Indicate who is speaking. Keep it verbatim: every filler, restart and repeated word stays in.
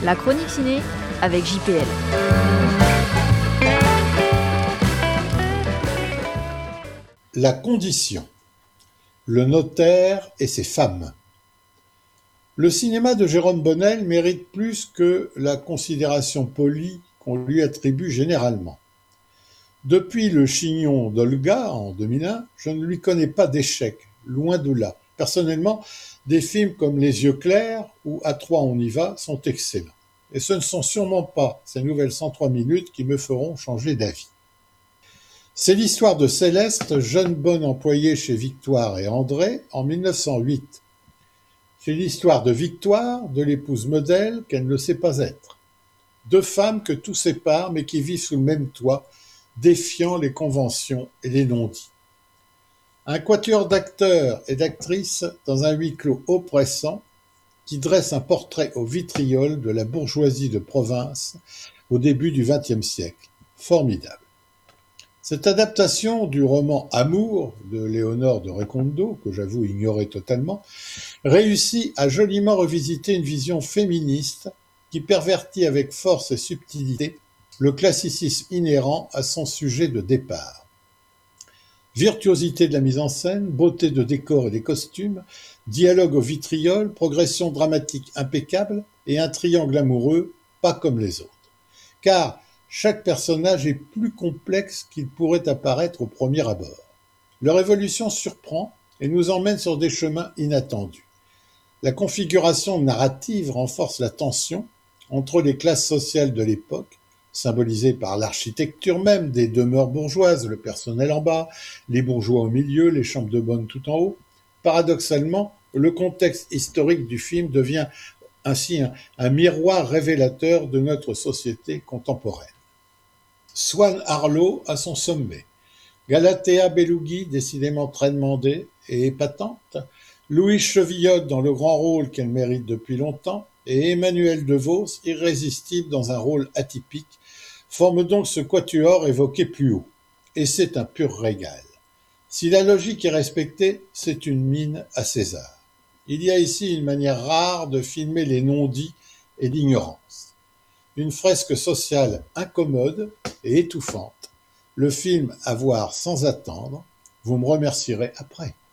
Speaker 1: La chronique ciné avec J P L.
Speaker 2: La condition. Le notaire et ses femmes. Le cinéma de Jérôme Bonnel mérite plus que la considération polie qu'on lui attribue généralement. Depuis Le Chignon d'Olga en deux mille un, je ne lui connais pas d'échec, loin de là. Personnellement, des films comme Les Yeux clairs ou À trois on y va sont excellents. Et ce ne sont sûrement pas ces nouvelles cent trois minutes qui me feront changer d'avis. C'est l'histoire de Céleste, jeune bonne employée chez Victoire et André en mille neuf cent huit. C'est l'histoire de Victoire, de l'épouse modèle qu'elle ne sait pas être. Deux femmes que tout sépare mais qui vivent sous le même toit, défiant les conventions et les non-dits. Un quatuor d'acteurs et d'actrices dans un huis clos oppressant qui dresse un portrait au vitriol de la bourgeoisie de province au début du vingtième siècle. Formidable. Cette adaptation du roman Amour de Léonore de Recondo, que j'avoue ignorer totalement, réussit à joliment revisiter une vision féministe qui pervertit avec force et subtilité le classicisme inhérent à son sujet de départ. Virtuosité de la mise en scène, beauté de décor et des costumes, dialogue au vitriol, progression dramatique impeccable et un triangle amoureux pas comme les autres. Car chaque personnage est plus complexe qu'il pourrait apparaître au premier abord. Leur évolution surprend et nous emmène sur des chemins inattendus. La configuration narrative renforce la tension entre les classes sociales de l'époque, symbolisées par l'architecture même des demeures bourgeoises, le personnel en bas, les bourgeois au milieu, les chambres de bonne tout en haut. Paradoxalement, le contexte historique du film devient ainsi un, un miroir révélateur de notre société contemporaine. Swan Arlo à son sommet, Galatea Bellugi, décidément très demandée et épatante, Louise Chevillotte dans le grand rôle qu'elle mérite depuis longtemps, et Emmanuel DeVos, irrésistible dans un rôle atypique, forment donc ce quatuor évoqué plus haut. Et c'est un pur régal. Si la logique est respectée, c'est une mine à César. Il y a ici une manière rare de filmer les non-dits et l'ignorance. Une fresque sociale incommode et étouffante. Le film à voir sans attendre. Vous me remercierez après.